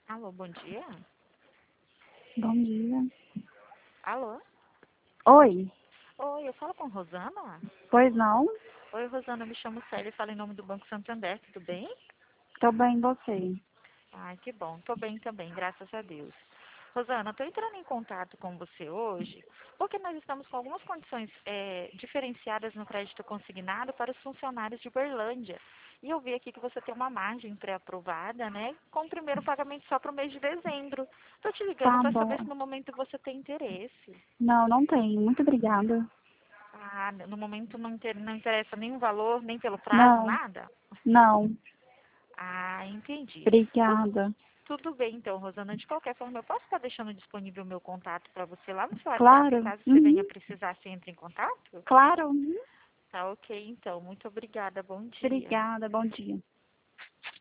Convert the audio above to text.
Alô, bom dia. Bom dia. Alô? Oi, Oi, eu falo com Rosana? pois não? Oi, Rosana, me chamo Célia e falo em nome do Banco Santander, tudo bem? Tô bem, você? Ai, que bom. Tô bem também, graças a Deus. Rosana, estou entrando em contato com você hoje porque nós estamos com algumas condições diferenciadas no crédito consignado para os funcionários de Berlândia. E eu vi aqui que você tem uma margem pré-aprovada, né? Com o primeiro pagamento só para o mês de dezembro. Estou te ligando Tá para saber bom. se no momento você tem interesse. Não, não tem. Muito obrigada. Ah, no momento não interessa nem o valor, nem pelo prazo, Não, nada? não. Ah, entendi. Tudo, Obrigada. tudo bem então, Rosana. De qualquer forma, eu posso estar deixando disponível o meu contato para você lá no seu WhatsApp, Claro. caso você venha Uhum. precisar, você entre em contato? Claro. Uhum. Tá ok, então. Muito obrigada. Bom dia. Obrigada. Bom dia.